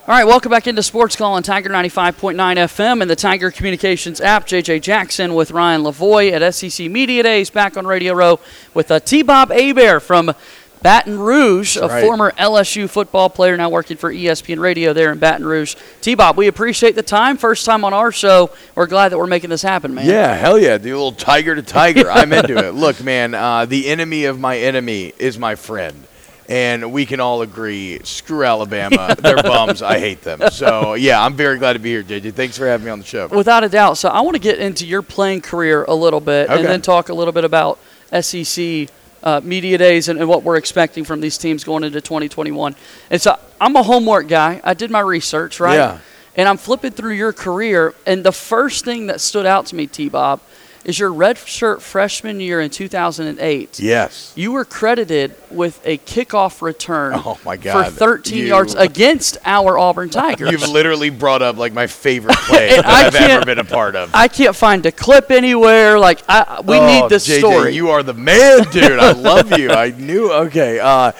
All right, welcome back into Sports Call on Tiger 95.9 FM and the Tiger Communications app. J.J. Jackson with Ryan Lavoie at SEC Media Days, back on Radio Row with T-Bob Hebert from Baton Rouge, a former LSU football player now working for ESPN Radio there in Baton Rouge. T-Bob, we appreciate the time. First time on our show. We're glad that we're making this happen, man. Yeah, hell yeah. The little tiger to tiger. I'm into it. Look, man, the enemy of my enemy is my friend. And we can all agree, screw Alabama. They're bums. I hate them. So, yeah, I'm very glad to be here, JJ. Thanks for having me on the show. Without a doubt. So I want to get into your playing career a little bit and then talk a little bit about SEC Media Days and what we're expecting from these teams going into 2021. And so I'm a homework guy. I did my research, right? Yeah. And I'm flipping through your career, and the first thing that stood out to me, T-Bob, is your redshirt freshman year in 2008. Yes. You were credited with a kickoff return for 13 yards against our Auburn Tigers. You've literally brought up, like, my favorite play that I've ever been a part of. I can't find a clip anywhere. Like, we need this JJ, story. You are the man, dude. I love you. I knew. Okay.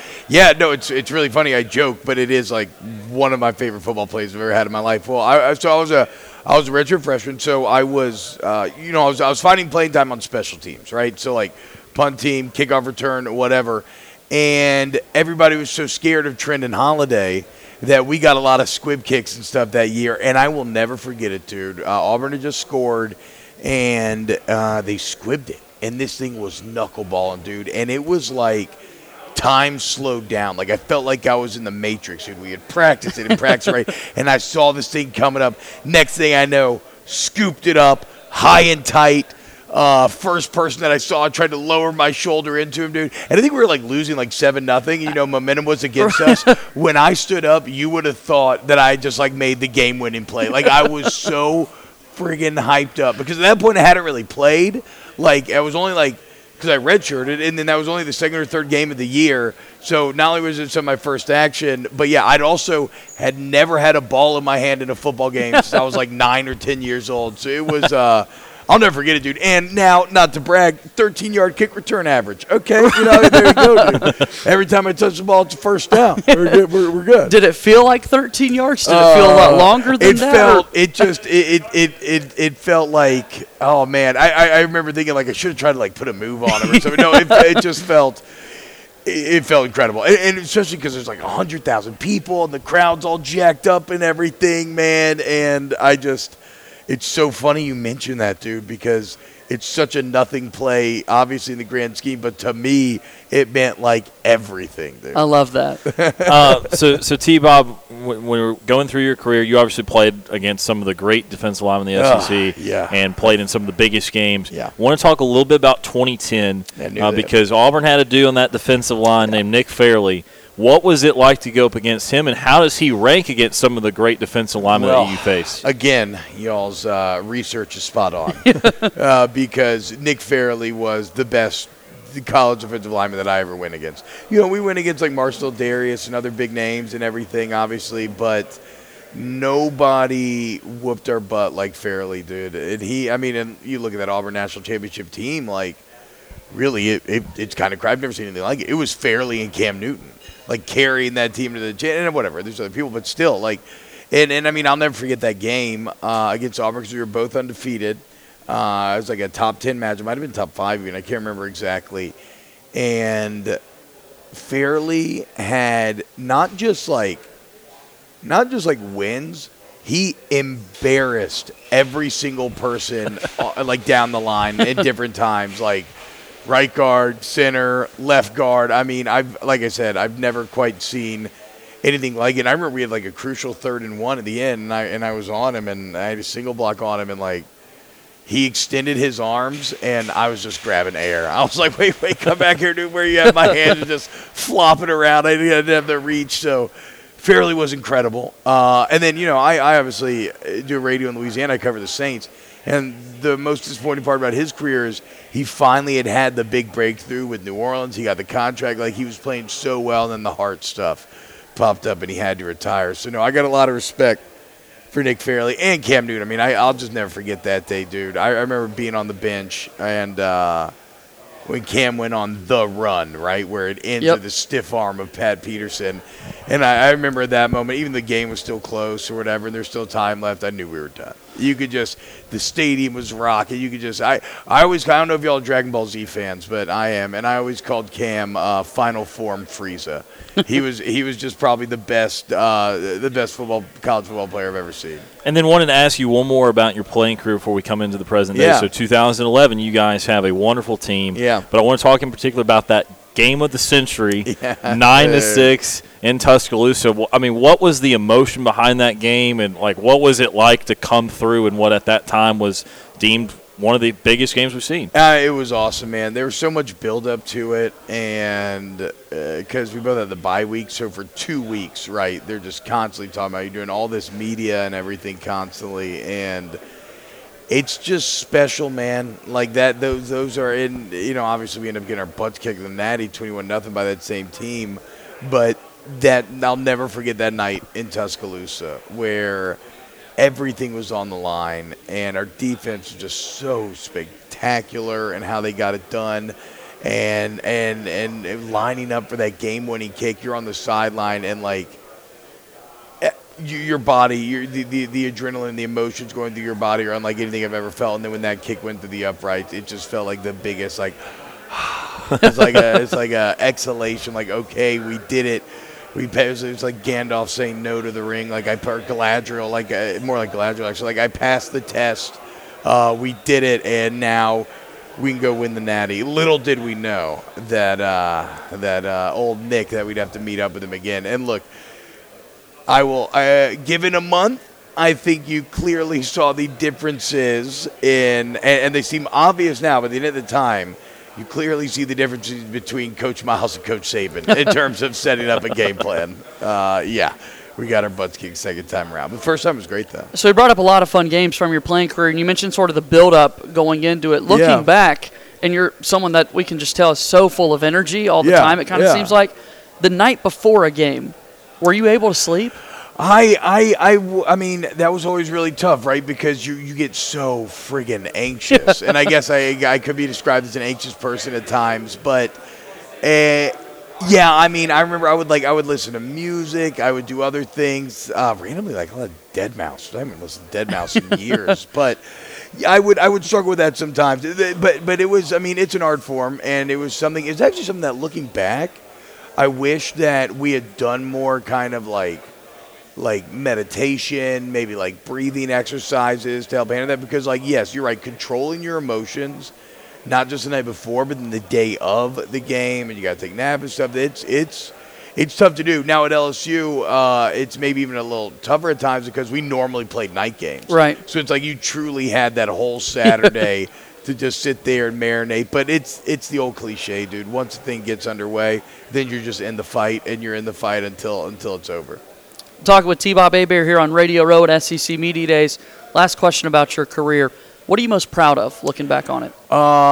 It's really funny. I joke, but it is, like, one of my favorite football plays I've ever had in my life. Well, I was a redshirt freshman, so I was, I was finding playing time on special teams, right? So, like, punt team, kickoff return, whatever. And everybody was so scared of Trendon Holiday that we got a lot of squib kicks and stuff that year. And I will never forget it, dude. Auburn had just scored, and they squibbed it. And this thing was knuckleballing, dude. And it was like time slowed down. Like, I felt like I was in the Matrix, dude. We had practiced it and practiced right. And I saw this thing coming up. Next thing I know, scooped it up, high and tight. First person that I saw, I tried to lower my shoulder into him, dude. And I think we were, like, losing, like, 7-0. Momentum was against us. When I stood up, you would have thought that I just, like, made the game-winning play. Like, I was so friggin' hyped up. Because at that point, I hadn't really played. Like, I was only, like, because I redshirted, and then that was only the second or third game of the year. So not only was it my first action, but, yeah, I'd also had never had a ball in my hand in a football game since I was, like, 9 or 10 years old. So it was I'll never forget it, dude. And now, not to brag, 13-yard kick return average. Okay, there you go, dude. Every time I touch the ball, it's a first down. We're good. Did it feel like 13 yards? Did it feel a lot longer than that? It felt like, oh, man. I remember thinking, like, I should have tried to, like, put a move on him or something. No, it just felt – it felt incredible. And especially because there's, like, 100,000 people and the crowd's all jacked up and everything, man. And I just – it's so funny you mention that, dude, because it's such a nothing play, obviously, in the grand scheme. But to me, it meant, like, everything, dude. I love that. So T-Bob, when we were going through your career, you obviously played against some of the great defensive linemen in the SEC and played in some of the biggest games. Yeah. I want to talk a little bit about 2010 because Auburn had a dude on that defensive line named Nick Fairley. What was it like to go up against him, and how does he rank against some of the great defensive linemen that you face? Again, y'all's research is spot on because Nick Fairley was the best college defensive lineman that I ever went against. We went against, like, Marcel Darius and other big names and everything, obviously, but nobody whooped our butt like Fairley, dude. And you look at that Auburn National Championship team, like, really, it's kind of – I've never seen anything like it. It was Fairley and Cam Newton, like, carrying that team to the – and whatever. There's other people, but still, like – and I'll never forget that game against Auburn because we were both undefeated. It was like a top 10 match. It might have been top 5 even. I can't remember exactly. And Fairley had not just like wins. He embarrassed every single person like down the line at different times, like right guard, center, left guard. I've never quite seen anything like it. I remember we had like a crucial 3rd and 1 at the end, and I was on him, and I had a single block on him, and like he extended his arms, and I was just grabbing air. I was like, wait, come back here, dude, where you have my hands and just flopping around. I didn't have the reach, so Fairley was incredible. And then, I obviously do radio in Louisiana. I cover the Saints. And the most disappointing part about his career is he finally had the big breakthrough with New Orleans. He got the contract. Like, he was playing so well, and then the heart stuff popped up, and he had to retire. So, no, I got a lot of respect for Nick Fairley and Cam Newton. I'll just never forget that day, dude. I remember being on the bench, and when Cam went on the run, right, where it ends with the stiff arm of Pat Peterson. And I remember at that moment, even the game was still close or whatever, and there's still time left, I knew we were done. You could just, the stadium was rocking. You could just, I don't know if y'all are Dragon Ball Z fans, but I am, and I always called Cam Final Form Frieza. He was just probably the best college football player I've ever seen. And then wanted to ask you one more about your playing career before we come into the present day. So 2011, you guys have a wonderful team. Yeah. But I want to talk in particular about that game of the century, 9-6 in Tuscaloosa. I mean, what was the emotion behind that game, and like what was it like to come through in what at that time was deemed one of the biggest games we've seen? It was awesome, man. There was so much build-up to it, and because we both had the bye week, so for 2 weeks, right, they're just constantly talking about you doing all this media and everything constantly, and it's just special, man. Like that, those are in. Obviously we end up getting our butts kicked in the Natty 21-0 by that same team, but that I'll never forget that night in Tuscaloosa where everything was on the line, and our defense was just so spectacular and how they got it done, and lining up for that game-winning kick. You're on the sideline, and like your body, the adrenaline, the emotions going through your body are unlike anything I've ever felt. And then when that kick went through the uprights, it just felt like the biggest it's like a exhalation. Like, okay, we did it. It was like Gandalf saying no to the ring. Like Galadriel, more like Galadriel actually. Like I passed the test. We did it, and now we can go win the Natty. Little did we know that old Nick that we'd have to meet up with him again. And look, I will give it a month. I think you clearly saw the differences and they seem obvious now, but at the end of the time, you clearly see the differences between Coach Miles and Coach Saban in terms of setting up a game plan. We got our butts kicked second time around. But the first time was great, though. So you brought up a lot of fun games from your playing career, and you mentioned sort of the build-up going into it. Looking back, and you're someone that we can just tell is so full of energy all the time, it kind of seems like. The night before a game, were you able to sleep? I mean, that was always really tough, right? Because you get so friggin' anxious. And I guess I could be described as an anxious person at times. But, I mean, I remember I would listen to music. I would do other things. Randomly, like a lot of Deadmau5. I haven't listened to Deadmau5 in years. But I would struggle with that sometimes. But it was, I mean, it's an art form. And it's actually something that looking back, I wish that we had done more kind of like meditation, maybe like breathing exercises to help handle that. Because, like, yes, you're right, controlling your emotions, not just the night before, but then the day of the game, and you got to take naps and stuff. It's tough to do. Now at LSU, it's maybe even a little tougher at times because we normally played night games. Right. So it's like you truly had that whole Saturday to just sit there and marinate. But it's the old cliche, dude. Once the thing gets underway, then you're just in the fight, and you're in the fight until it's over. Talking with T-Bob Hebert here on Radio Row at SEC Media Days. Last question about your career. What are you most proud of looking back on it?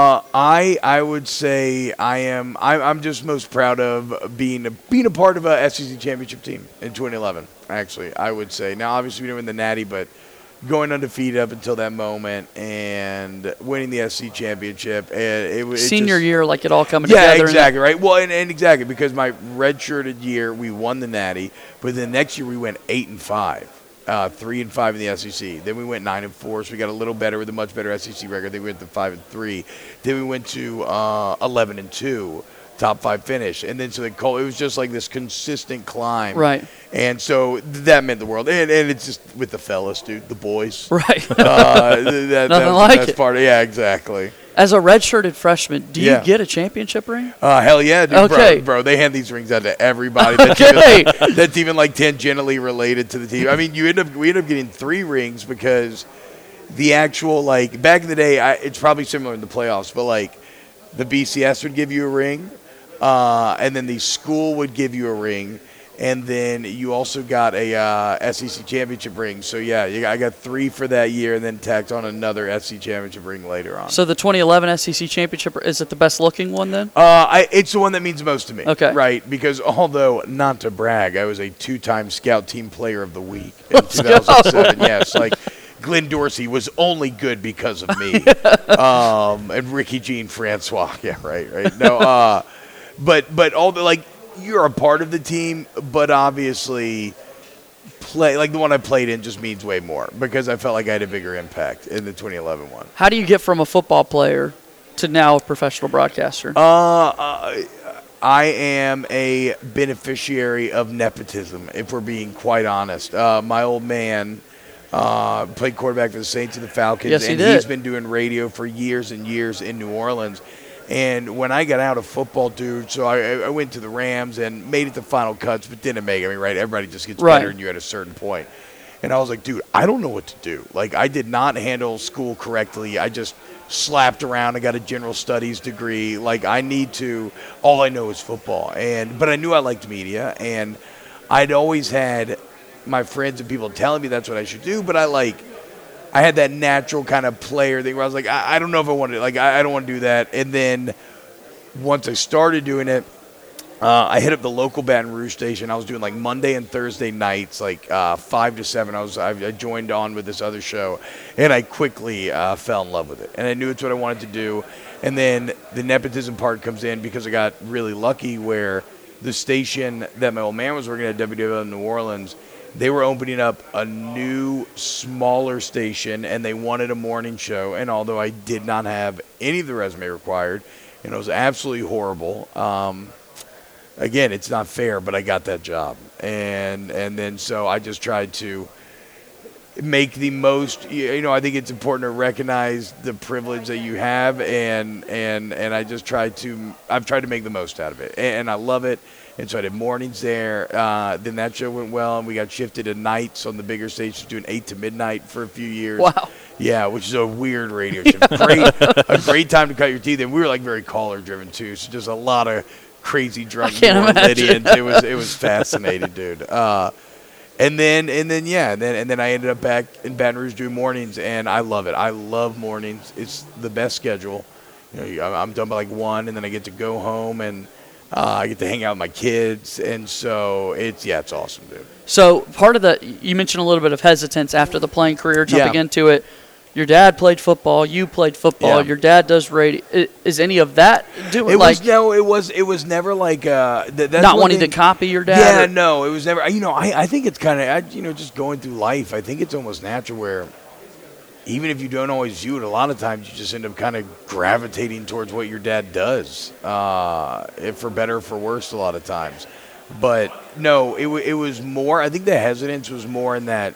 I would say I'm just most proud of being a part of a SEC championship team in 2011. Actually, I would say. Now, obviously, we didn't win the Natty, but going undefeated up until that moment and winning the SEC championship. And Senior year, like it all coming together. Yeah, exactly, right? Well, and exactly, because my redshirted year, we won the Natty, but the next year we went 8-5, 3-5 in the SEC. Then we went 9-4, so we got a little better with a much better SEC record. Then we went to 5-3. Then we went to 11-2. Top 5 finish, and then it was just like this consistent climb, right? And so that meant the world, and it's just with the fellas, dude, the boys, right? Nothing like it. Part of, yeah, exactly. As a redshirted freshman, do you get a championship ring? Hell yeah, dude. Okay. Bro, they hand these rings out to everybody. That's even like tangentially related to the team. I mean, we end up getting 3 rings because the actual, like, back in the day, it's probably similar in the playoffs, but like the BCS would give you a ring. And then the school would give you a ring, and then you also got a SEC championship ring. So, yeah, I got 3 for that year and then tacked on another SEC championship ring later on. So the 2011 SEC championship, is it the best-looking one then? It's the one that means most to me. Okay. Right, because although, not to brag, I was a 2-time Scout Team Player of the Week in 2007. Yes, like Glenn Dorsey was only good because of me. And Ricky Jean Francois. Yeah, right. No, but all the, like, you're a part of the team, but obviously play like the one I played in just means way more because I felt like I had a bigger impact in the 2011 one. How do you get from a football player to now a professional broadcaster? I am a beneficiary of nepotism, if we're being quite honest. My old man played quarterback for the Saints and the Falcons, yes, and he's been doing radio for years and years in New Orleans. And when I got out of football, dude, so I went to the Rams and made it to final cuts, but didn't make it. I mean, right, everybody just gets better than you at a certain point. And I was like, dude, I don't know what to do. Like, I did not handle school correctly. I just slapped around. I got a general studies degree. Like, I need to – all I know is football. But I knew I liked media, and I'd always had my friends and people telling me that's what I should do, but I had that natural kind of player thing where I was like, I don't know if I want to – like, I don't want to do that. And then once I started doing it, I hit up the local Baton Rouge station. I was doing like Monday and Thursday nights, like 5 to 7. I joined on with this other show, and I quickly fell in love with it. And I knew it's what I wanted to do. And then the nepotism part comes in because I got really lucky where the station that my old man was working at, WWL New Orleans, they were opening up a new, smaller station, and they wanted a morning show. And although I did not have any of the resume required, and it was absolutely horrible, again, it's not fair, but I got that job. And then so I just tried to make the most, I think it's important to recognize the privilege that you have, and I've tried to make the most out of it. And I love it. And so I did mornings there. Then that show went well, and we got shifted to nights on the bigger stations, doing 8 to midnight for a few years. Wow. Yeah, which is a weird radio show. A great time to cut your teeth. And we were like very caller-driven too, so just a lot of crazy drunk Lydians. It was fascinating, dude. And then I ended up back in Baton Rouge doing mornings, and I love it. I love mornings. It's the best schedule. I'm done by like 1, and then I get to go home, and I get to hang out with my kids, and so it's awesome, dude. So part of you mentioned a little bit of hesitance after the playing career, jumping into it. Your dad played football. You played football. Yeah. Your dad does radio. Is any of that doing? It was never like that's not wanting to copy your dad. Yeah, no, it was never. I think it's kind of just going through life. I think it's almost natural where even if you don't always view it, a lot of times you just end up kind of gravitating towards what your dad does, if for better or for worse, a lot of times. But no, it was more. I think the hesitance was more in that.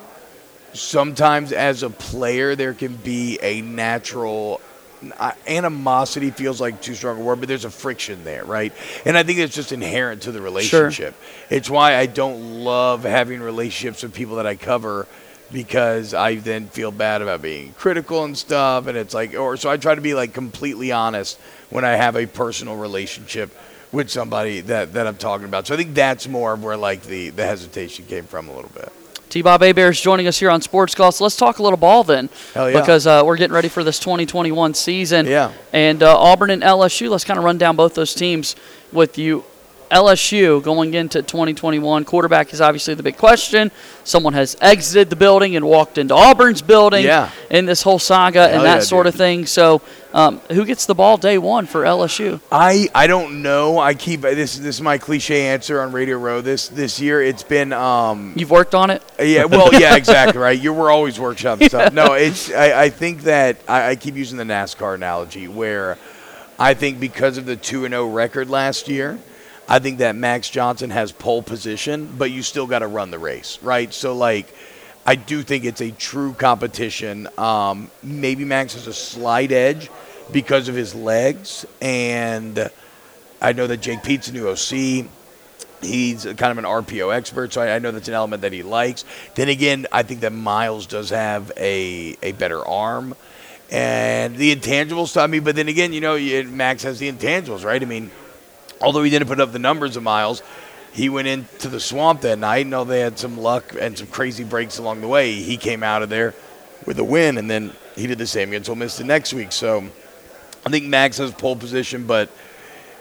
Sometimes as a player, there can be a natural animosity, feels like too strong a word, but there's a friction there, right? And I think it's just inherent to the relationship. Sure. It's why I don't love having relationships with people that I cover, because I then feel bad about being critical and stuff. And it's like, so I try to be like completely honest when I have a personal relationship with somebody that I'm talking about. So I think that's more of where like the hesitation came from a little bit. T-Bob Hebert is joining us here on Sports Call. So let's talk a little ball then. Hell yeah. Because we're getting ready for this 2021 season. Yeah. And Auburn and LSU, let's kind of run down both those teams with you. LSU going into 2021, quarterback is obviously the big question. Someone has exited the building and walked into Auburn's building in this whole saga and that sort of thing. So who gets the ball day one for LSU? I don't know. I keep this is my cliche answer on Radio Row. This year it's been you've worked on it? Yeah, well, yeah, exactly, right. We're always workshopping stuff. No, I think that I keep using the NASCAR analogy where I think because of the 2-0 record last year, I think that Max Johnson has pole position, but you still got to run the race, right? So, like, I do think it's a true competition. Maybe Max has a slight edge because of his legs, and I know that Jake Pete's a new OC. He's kind of an RPO expert, so I know that's an element that he likes. Then again, I think that Miles does have a better arm. And the intangible stuff, but then again, Max has the intangibles, right? I mean, although he didn't put up the numbers of Miles, he went into the swamp that night. And they had some luck and some crazy breaks along the way. He came out of there with a win, and then he did the same against Ole Miss the next week. So I think Max has pole position, but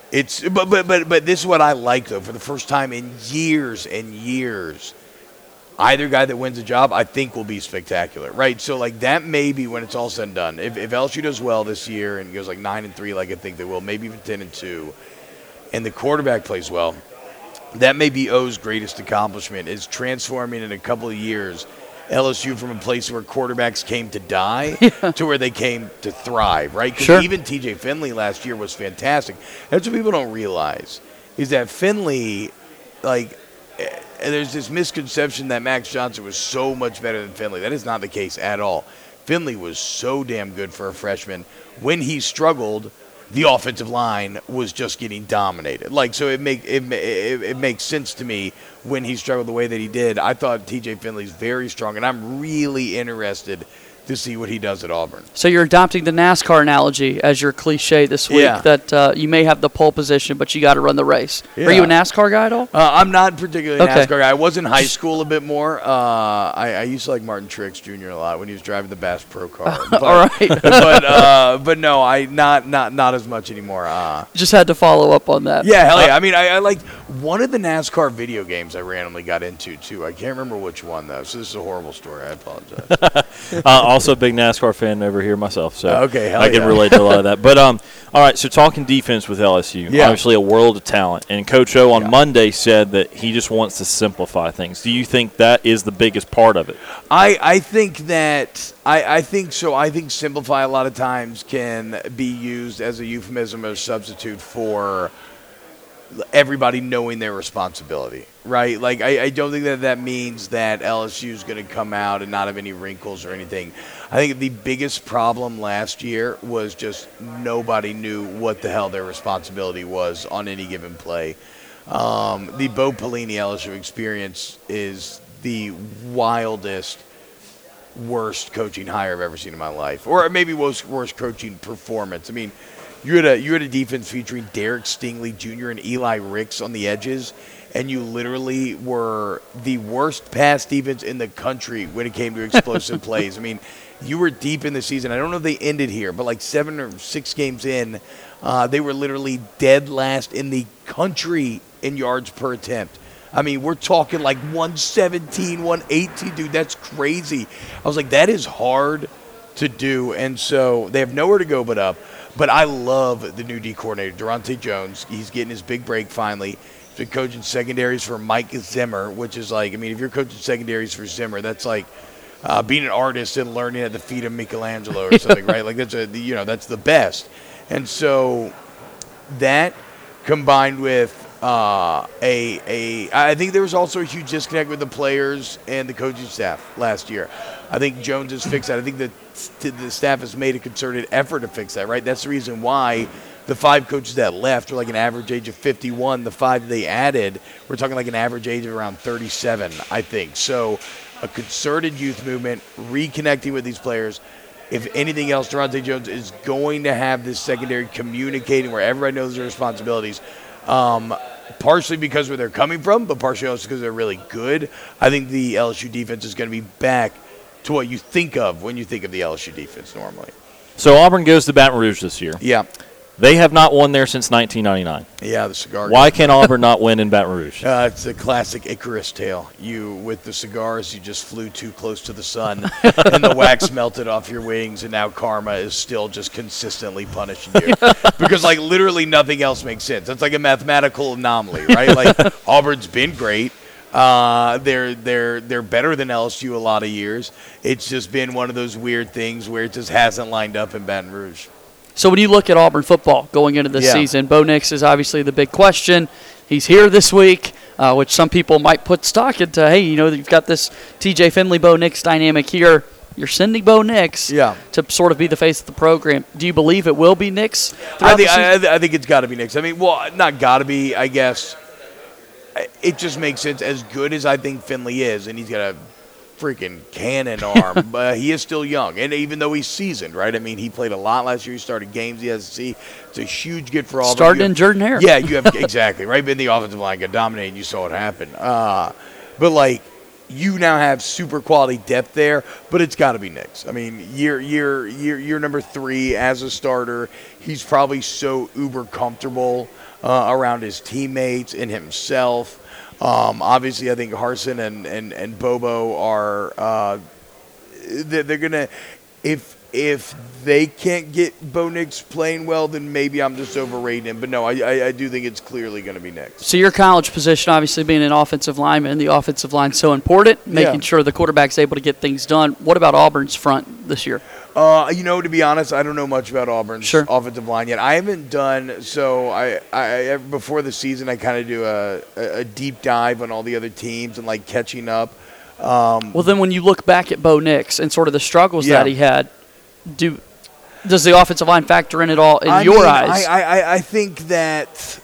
this is what I like though. For the first time in years and years, either guy that wins the job, I think, will be spectacular, right? So, like, that may be when it's all said and done. If LSU does well this year and goes like 9-3, like I think they will, maybe even 10-2, and the quarterback plays well, that may be O's greatest accomplishment, is transforming in a couple of years LSU from a place where quarterbacks came to die to where they came to thrive, right? Because even TJ Finley last year was fantastic. That's what people don't realize, is that Finley, like, there's this misconception that Max Johnson was so much better than Finley. That is not the case at all. Finley was so damn good for a freshman. When he struggled, the offensive line was just getting dominated. Like, so it makes sense to me when he struggled the way that he did. I thought TJ Finley's very strong, and I'm really interested to see what he does at Auburn. So you're adopting the NASCAR analogy as your cliche this week, that you may have the pole position, but you got to run the race. Yeah. Are you a NASCAR guy at all? I'm not particularly a NASCAR guy. I was in high school a bit more. I used to like Martin Truex Jr. a lot when he was driving the Bass Pro car. But, all right. but no, not as much anymore. Just had to follow up on that. Yeah, hell yeah. I mean, I liked one of the NASCAR video games I randomly got into, too. I can't remember which one, though, so this is a horrible story. I apologize. Also a big NASCAR fan over here myself, so okay, I can relate to a lot of that. But all right, so talking defense with LSU, obviously a world of talent, and Coach O on Monday said that he just wants to simplify things. Do you think that is the biggest part of it? I think so. I think simplify a lot of times can be used as a euphemism or substitute for everybody knowing their responsibility, right? Like, I don't think that means that LSU is going to come out and not have any wrinkles or anything. I think the biggest problem last year was just nobody knew what the hell their responsibility was on any given play. The Bo Pelini LSU experience is the wildest, worst coaching hire I've ever seen in my life, or maybe worst coaching performance. I mean, you had a defense featuring Derek Stingley Jr. and Eli Ricks on the edges, and you literally were the worst pass defense in the country when it came to explosive plays. I mean, you were deep in the season. I don't know if they ended here, but like 7 or 6 games in, they were literally dead last in the country in yards per attempt. I mean, we're talking like 117, 118, dude. That's crazy. I was like, that is hard to do, and so they have nowhere to go but up. But I love the new D coordinator, Durante Jones. He's getting his big break finally. He's been coaching secondaries for Mike Zimmer, which is like, I mean, if you're coaching secondaries for Zimmer, that's like being an artist and learning at the feet of Michelangelo or something, right? Like, that's that's the best. And so that combined with I think there was also a huge disconnect with the players and the coaching staff last year. I think Jones has fixed that. I think that the staff has made a concerted effort to fix that, right? That's the reason why the 5 coaches that left are like an average age of 51. The 5 they added, we're talking like an average age of around 37, I think. So a concerted youth movement, reconnecting with these players. If anything else, Durante Jones is going to have this secondary communicating where everybody knows their responsibilities. Partially because where they're coming from, but partially also because they're really good. I think the LSU defense is going to be back to what you think of when you think of the LSU defense normally. So Auburn goes to Baton Rouge this year. Yeah. They have not won there since 1999. Yeah, the cigar. Why can Auburn not win in Baton Rouge? It's a classic Icarus tale. With the cigars, you just flew too close to the sun, and the wax melted off your wings, and now karma is still just consistently punishing you. Because, like, literally nothing else makes sense. It's like a mathematical anomaly, right? Like, Auburn's been great. They're better than LSU a lot of years. It's just been one of those weird things where it just hasn't lined up in Baton Rouge. So when you look at Auburn football going into this season, Bo Nix is obviously the big question. He's here this week, which some people might put stock into. Hey, you've got this TJ Finley, Bo Nix dynamic here. You're sending Bo Nix to sort of be the face of the program. Do you believe it will be Nix? I think it's got to be Nix. I mean, well, not got to be, I guess. It just makes sense. As good as I think Finley is, and he's got a freaking cannon arm, but he is still young, and even though he's seasoned, right? I mean, he played a lot last year. He started games. He has to see. It's a huge get for Auburn. Started in Jordan Hare. Yeah, you have exactly right. But the offensive line got dominated. You saw it happen. But like, you now have super quality depth there. But it's got to be Nix. I mean, year number 3 as a starter. He's probably so uber comfortable around his teammates and himself. Obviously, I think Harsin and Bobo are they're gonna if they can't get Bo Nix playing well, then maybe I'm just overrating him. But no, I do think it's clearly going to be Nix. So your college position, obviously being an offensive lineman, the offensive line's so important, making sure the quarterback's able to get things done. What about Auburn's front this year? To be honest, I don't know much about Auburn's offensive line yet. I haven't done so. I before the season, I kind of do a deep dive on all the other teams and like catching up. Well, then when you look back at Bo Nix and sort of the struggles that he had, does the offensive line factor in at all in your eyes? I think that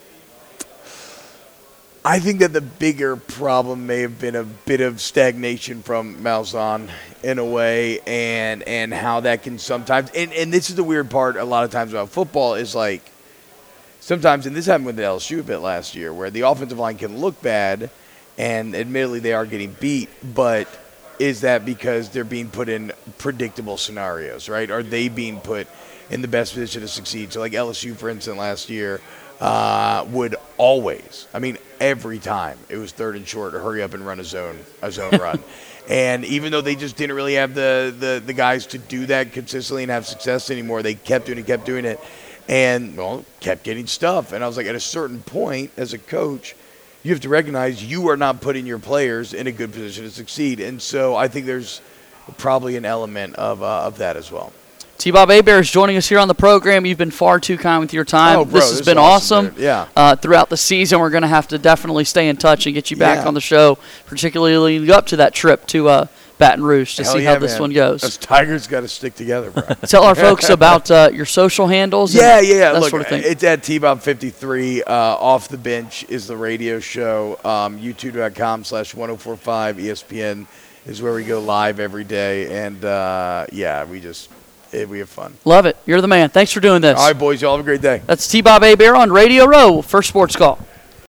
the bigger problem may have been a bit of stagnation from Malzahn in a way, and how that can sometimes and this is the weird part a lot of times about football is like sometimes, and this happened with the LSU a bit last year, where the offensive line can look bad, and admittedly they are getting beat, but is that because they're being put in predictable scenarios, right? Are they being put in the best position to succeed? So like LSU, for instance, last year would always, every time it was 3rd and short, hurry up and run a zone run. And even though they just didn't really have the guys to do that consistently and have success anymore, they kept doing it, and kept getting stuff. And I was like, at a certain point as a coach, you have to recognize you are not putting your players in a good position to succeed. And so I think there's probably an element of that as well. T-Bob Hebert is joining us here on the program. You've been far too kind with your time. This has been awesome. Throughout the season, we're going to have to definitely stay in touch and get you back on the show, particularly leading up to that trip to Baton Rouge to see how this one goes. Those Tigers got to stick together, bro. Tell our folks about your social handles. That sort of thing. It's at T-Bob53. Off the Bench is the radio show. YouTube.com/1045 ESPN is where we go live every day. And, we have fun. Love it. You're the man. Thanks for doing this. All right, boys. Y'all have a great day. That's T-Bob Hebert on Radio Row for Sports Call.